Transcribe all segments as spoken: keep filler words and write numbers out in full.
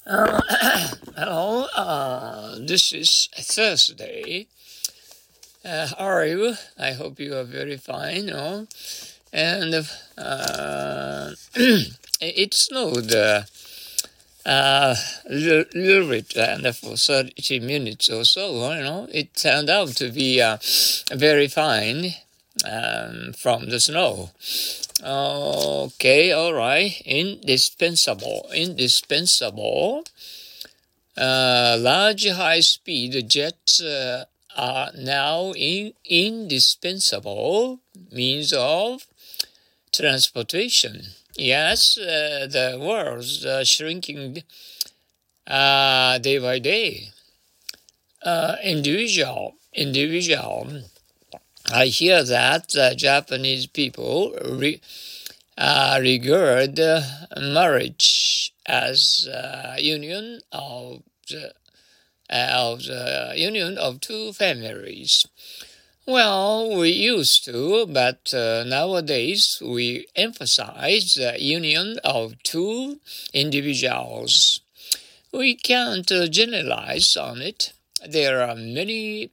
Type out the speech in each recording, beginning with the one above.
Uh, Hello, uh, this is Thursday. Uh, how are you? I hope you are very fine. No? And uh, it snowed uh, uh, little, little bit, and for thirty minutes or so. You know, it turned out to be uh, very fine um, from the snow. Okay, all right. Indispensable. Indispensable. Uh, large high-speed jets uh, are now in indispensable means of transportation. Yes, uh, the world's uh, shrinking uh, day by day. Uh, individual, individual. I hear that uh, Japanese people re, uh, regard uh, marriage as a union of the of the union of two families. Well, we used to, but uh, nowadays we emphasize the union of two individuals. We can't uh, generalize on it. There are many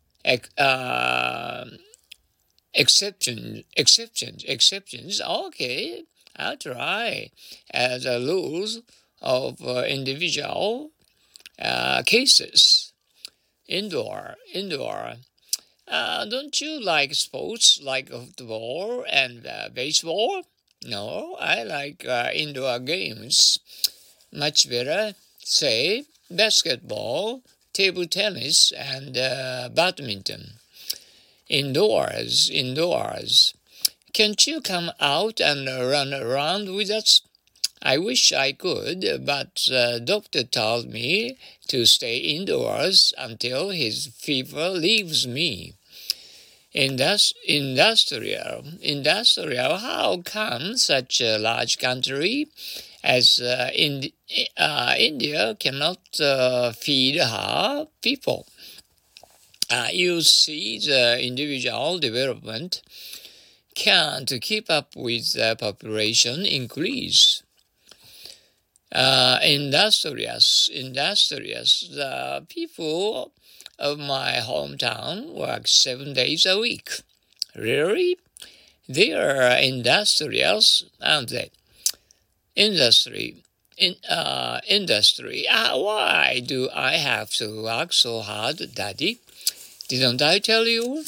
uh, exceptions, exceptions, exceptions. Okay, I'll try as a rules of uh, individual uh, cases. Indoor, indoor. Uh, don't you like sports like football and uh, baseball? No, I like uh, indoor games much better. Say basketball, table tennis, and uh, badminton. Indoors, indoors. Can't you come out and run around with us? I wish I could, but the doctor told me to stay indoors until his fever leaves me. Indus- industrial, industrial, how come such a large country as uh, in, uh, India cannot uh, feed her people? Uh, you see, the individual development can't keep up with the population increase. Uh, industrious, industrious. The people of my hometown work seven days a week. Really? They are industrious, aren't they? Industry. In, uh, industry. Uh, why do I have to work so hard, Daddy? Didn't I tell you?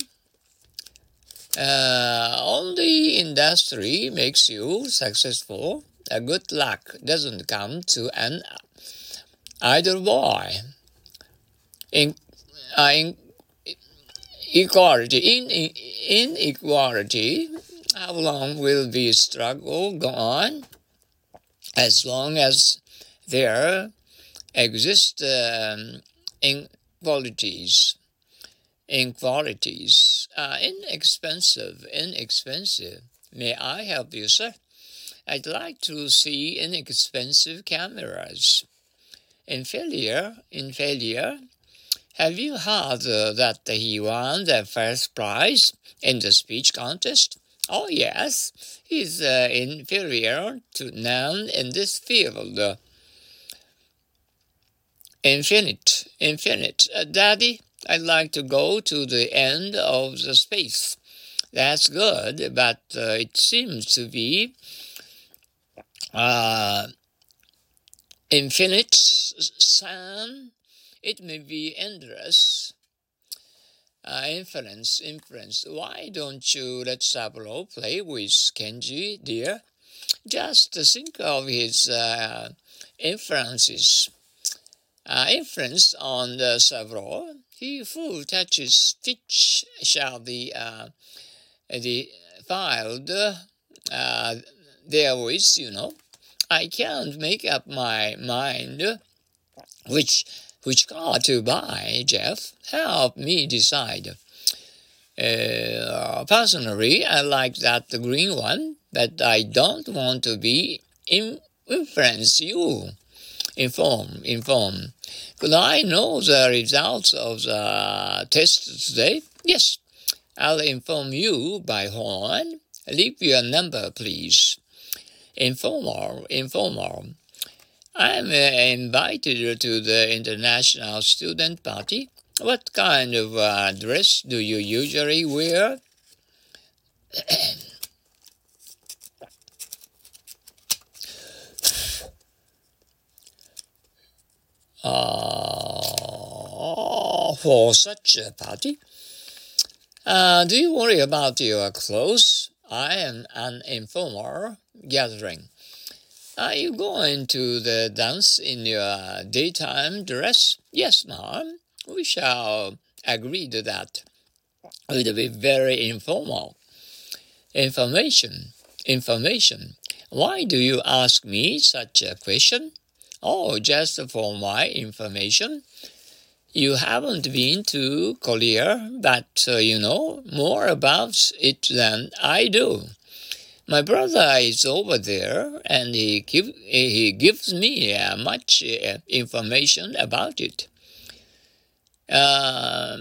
Uh, only industry makes you successful. A good luck doesn't come to an idle boy. In, uh, in equality, in, in inequality, how long will the struggle go on? As long as there exist um, inequalities. Inequalities. Uh, inexpensive, inexpensive. May I help you, sir? I'd like to see inexpensive cameras. Inferior, inferior. Have you heard uh, that he won the first prize in the speech contest? Oh, yes. He's uh, inferior to none in this field. Infinite, infinite. Uh, Daddy, I'd like to go to the end of the space. That's good, but uh, it seems to be uh, infinite sun. It may be endless. Uh, inference, inference. Why don't you let Saburo play with Kenji, dear? Just think of his uh, inferences. Uh, inference on the Saburo. He who touches speech shall be uh, defiled uh, therewith, you know. I can't make up my mind which which car to buy, Jeff. Help me decide. Uh, personally, I like that green one, but I don't want to be in, influence you. Inform, inform. Could I know the results of the test today? Yes, I'll inform you by horn. Leave your number, please. Informal, informal. I'm uh, invited to the International Student Party. What kind of uh, dress do you usually wear? Uh, for such a party? Uh, do you worry about your clothes? I am an informal gathering. Are you going to the dance in your daytime dress? Yes, ma'am. We shall agree to that. It will be very informal. Information. Information. Why do you ask me such a question? Oh, just for my information. You haven't been to Korea, but uh, you know more about it than I do. My brother is over there, and he give, he gives me uh, much uh, information about it. Uh,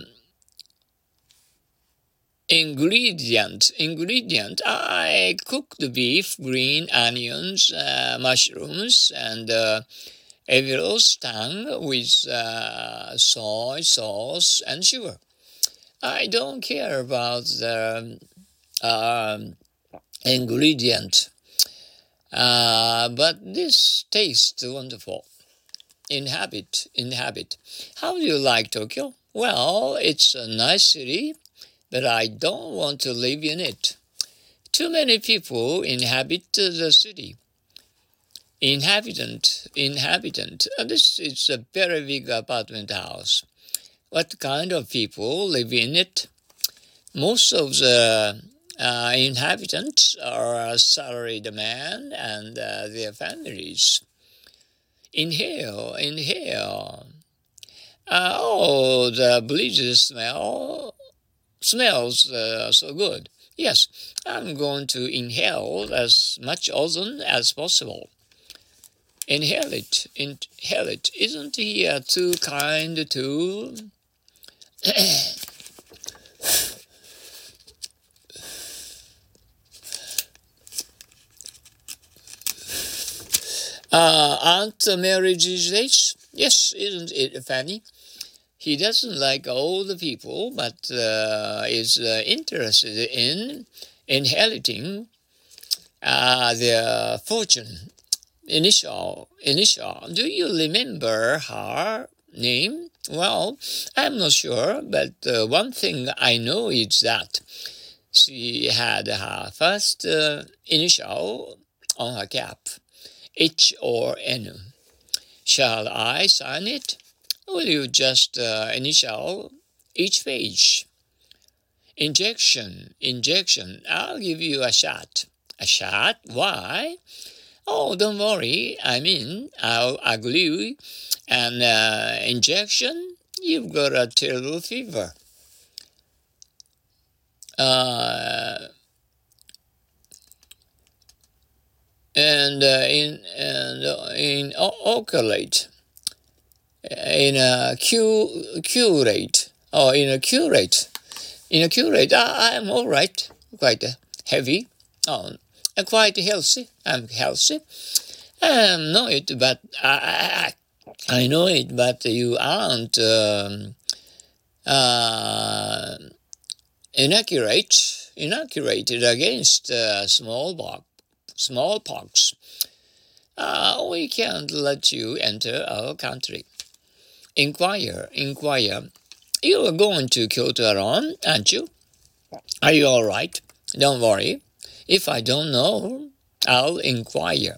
ingredient, ingredient. I cooked beef, green onions, uh, mushrooms, and uh, Avilos tongue with uh, soy sauce and sugar. I don't care about the um, ingredient, uh, but this tastes wonderful. Inhabit, inhabit. How do you like Tokyo? Well, it's a nice city, but I don't want to live in it. Too many people inhabit the city. Inhabitant, inhabitant. Uh, This is a very big apartment house. What kind of people live in it? Most of the uh, inhabitants are salaried men and uh, their families. Inhale, inhale. Uh, oh, the bleach smell smells uh, so good. Yes, I'm going to inhale as much ozone as possible. Inhale it, inhale it. Isn't he uh, too kind too? uh, Aunt Mary these days? Yes, isn't it funny? He doesn't like old people, but uh, is uh, interested in inheriting uh, their fortune. Initial, initial. Do you remember her name? Well, I'm not sure, but uh, one thing I know is that she had her first uh, initial on her cap, H or N. Shall I sign it? Will you just uh, initial each page? Injection, injection. I'll give you a shot. A shot? Why? Oh, don't worry. I mean, I'll agree. An uh, injection? You've got a terrible fever. Uh, and uh, in and uh, in oculate, in a cu- curate, or in a curate, in a curate. I, I'm all right. Quite uh, heavy. Oh, uh, quite healthy. I'm healthy. I know it, but I, I, I know it, but you aren't um, uh, inaccurate, inoculated against uh, smallpox. Smallpox. Uh, we can't let you enter our country. Inquire, inquire. You are going to Kyoto alone, aren't you? Are you all right? Don't worry. If I don't know, I'll inquire.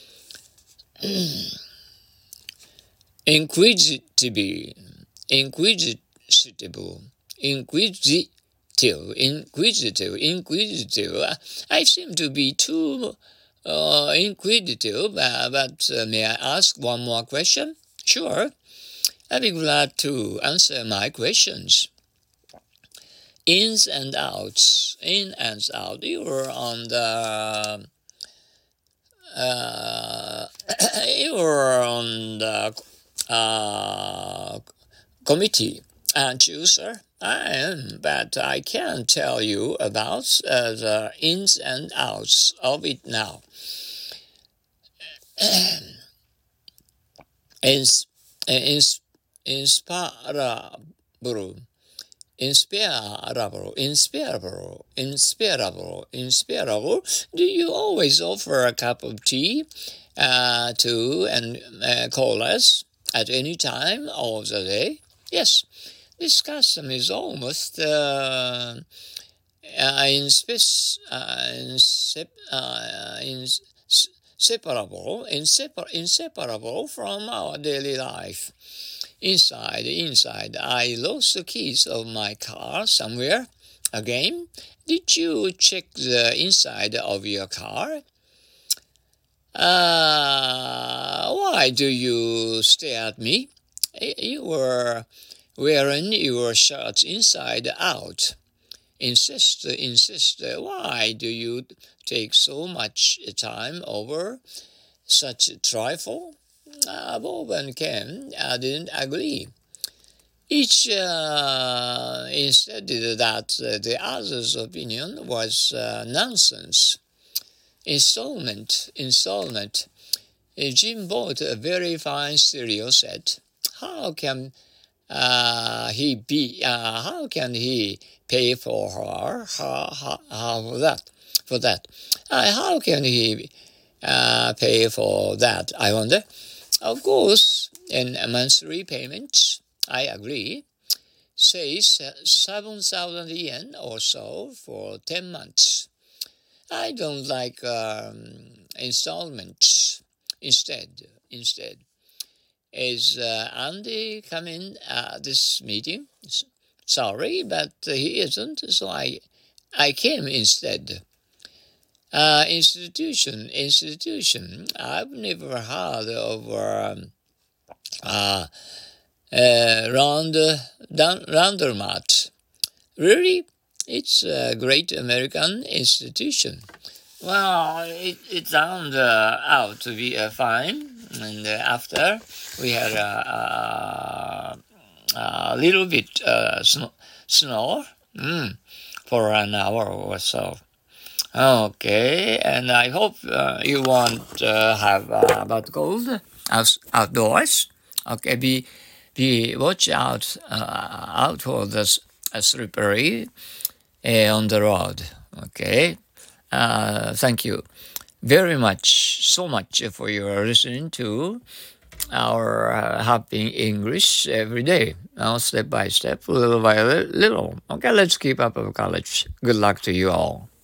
Inquisitive, inquisitive, inquisitive, inquisitive, inquisitive. I seem to be too uh, inquisitive, uh, but uh, may I ask one more question? Sure. I'd be glad to answer my questions. Ins and outs, in and out. You were on the uh, you were on the uh, committee, aren't you, sir? I am, but I can't tell you about uh, the ins and outs of it now. ins, ins, inspirable, inspirable, inspirable, inspirable, inspirable. Do you always offer a cup of tea uh, to and uh, call us at any time of the day? Yes, this custom is almost uh, uh, inspe- uh, insep- uh, ins- separable, insepar- inseparable from our daily life. Inside, inside, I lost the keys of my car somewhere. Again, did you check the inside of your car? Uh, why do you stare at me? You were wearing your shirt inside out. Insist, insist. Why do you take so much time over such a trifle? Uh, Bob and Ken uh, didn't agree. Each uh, insisted that uh, the other's opinion was uh, nonsense. Installment, installment. Uh, Jim bought a very fine stereo set. How can uh, he be? Uh, how can he pay for her? How, how, how for that? For that? Uh, how can he uh, pay for that? I wonder. Of course, in a monthly payment, I agree. Say seven thousand yen or so for ten months. I don't like um, installments. Instead, instead, is uh, Andy coming at this meeting? S- Sorry, but he isn't, so I, I came instead. Uh, institution, institution. I've never heard of um, uh, uh, round, down, Roundermat. Really? It's a great American institution. Well, it, it turned uh, out to be uh, fine. And uh, after, we had a, a, a little bit uh, snow, snow mm, for an hour or so. Okay, and I hope uh, you won't uh, have uh, bad cold out, outdoors. Okay, be be watch out uh, out for the uh, slippery uh, on the road. Okay, uh, thank you very much, so much for your listening to our uh, Happy English every day, now step by step, little by little. Okay, let's keep up our college. Good luck to you all.